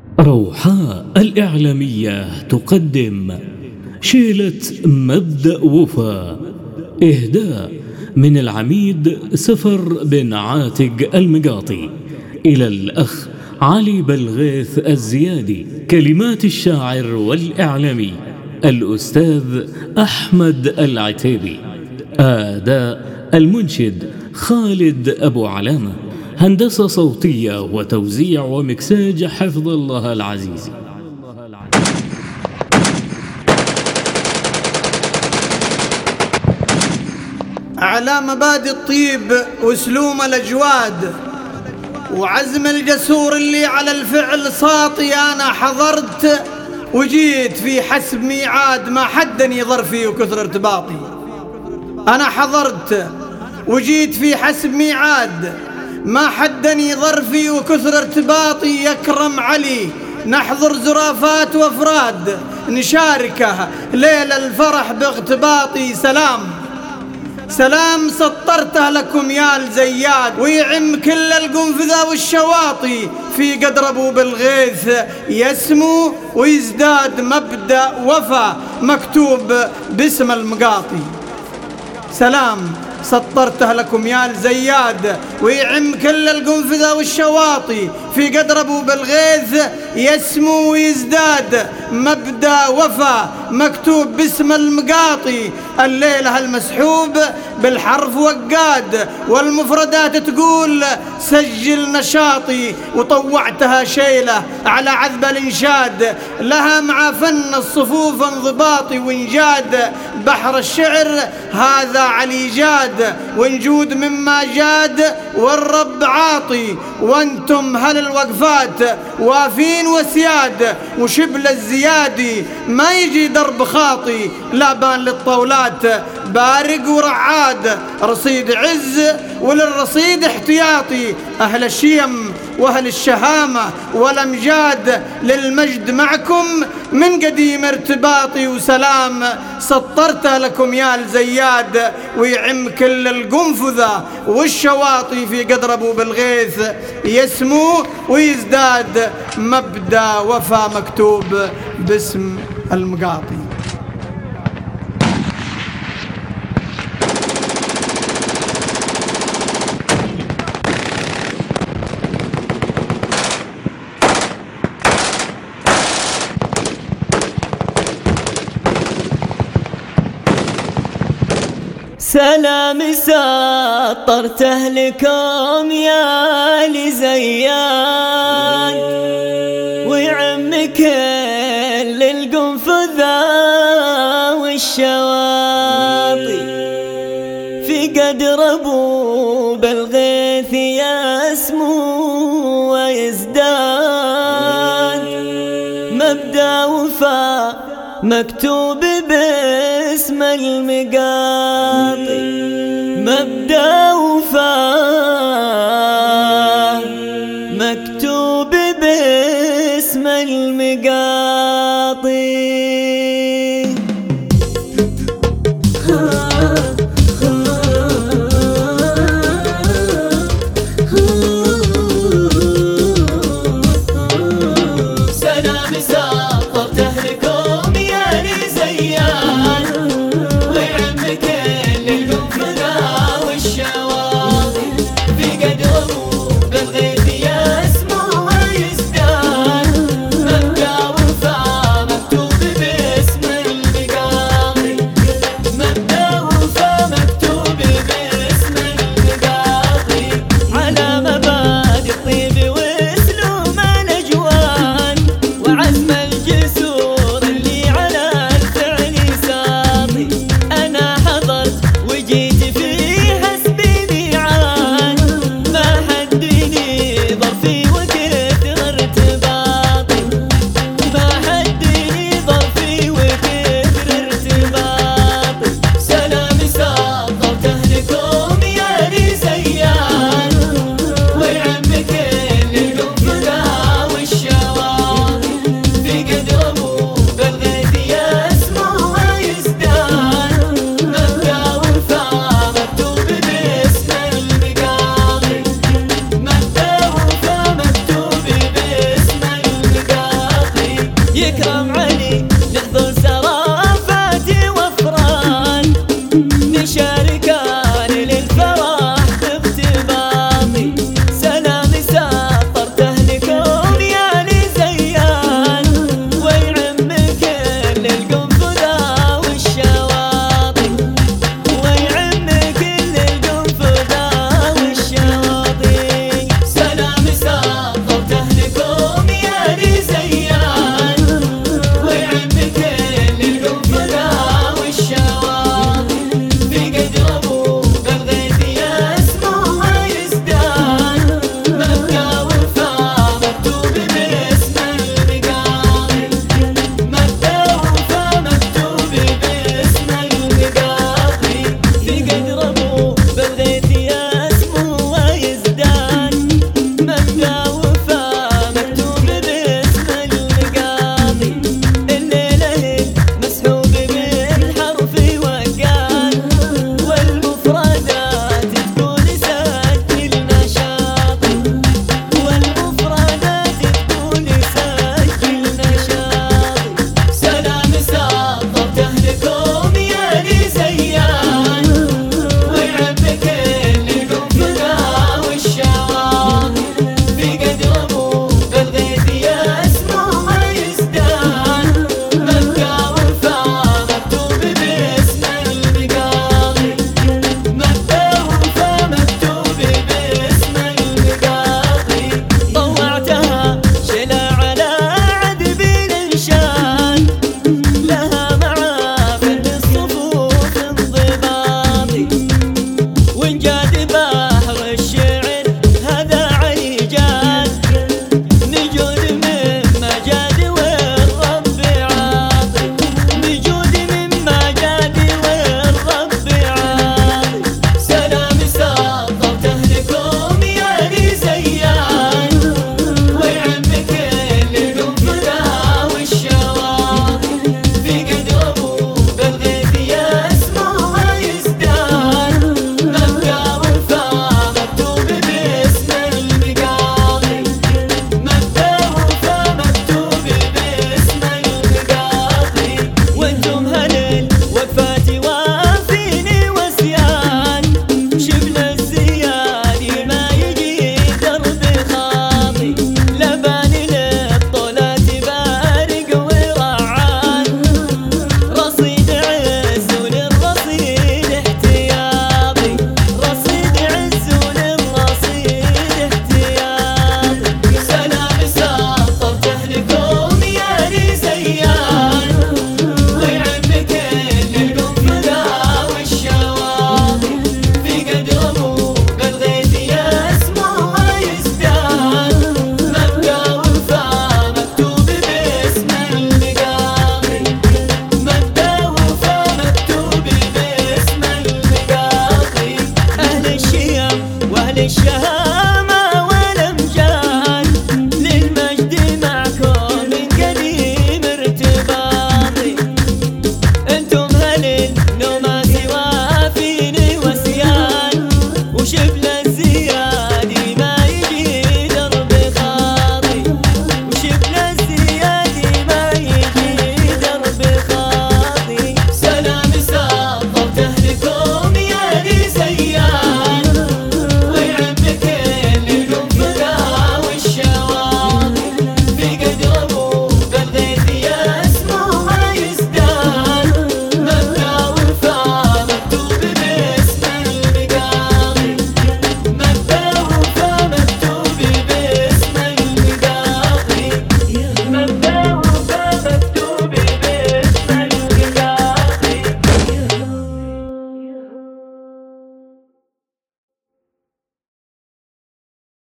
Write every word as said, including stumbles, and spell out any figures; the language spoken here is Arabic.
روحاء الإعلامية تقدم شيلة مبدأ وفا، إهداء من العميد سفر بن عاتق المقاطي إلى الأخ علي بلغيث الزيادي. كلمات الشاعر والإعلامي الأستاذ أحمد العتيبي. أداء المنشد خالد أبو علامة. هندسة صوتية وتوزيع ومكساج حفظ الله العزيز. على مبادئ الطيب وسلوم الأجواد وعزم الجسور اللي على الفعل ساطي. أنا حضرت وجيت في حسب ميعاد ما حدني ظرفي وكثر ارتباطي. أنا حضرت وجيت في حسب ميعاد ما حدني ظرفي وكثر ارتباطي. يكرم علي نحضر زرافات وافراد نشاركه ليل الفرح باغتباطي. سلام سلام سطرته لكم يا الزياد ويعم كل القنفذة والشواطي. في قدر أبو بلغيث يسمو ويزداد مبدأ وفا مكتوب باسم المقاطي. سلام سطرته لكم يا الزياد ويعم كل القنفذة والشواطي. في قدر أبو بلغيث يسمو ويزداد مبدأ وفا مكتوب باسم المقاطي. الليلة المسحوب بالحرف وقاد والمفردات تقول سجل نشاطي. وطوعتها شيلة على عذب الإنشاد لها مع فن الصفوف انضباطي. وانجاد بحر الشعر هذا علي جاد ونجود مما جاد والرب عاطي. وانتم هل الوقفات وافين وسياد وشبل الزيادي ما يجي درب خاطي. لا بان للطاولات بارق ورعاد رصيد عز وللرصيد احتياطي. أهل الشيم وأهل الشهامة والأمجاد للمجد معكم من قديم ارتباطي. وسلام سطرت لكم يا الزياد ويعم كل القنفذة والشواطي. في قدر أبو بلغيث يسمو ويزداد مبدأ وفا مكتوب باسم المقاطي. سلام سطرته لكم يا لزيان ويعم كل القنفذة والشواطي. في قدر أبو بلغيث يسمو ويزداد مبدأ وفا مكتوب باسم المقاطي. مبدأ وفا مكتوب باسم المقاطي.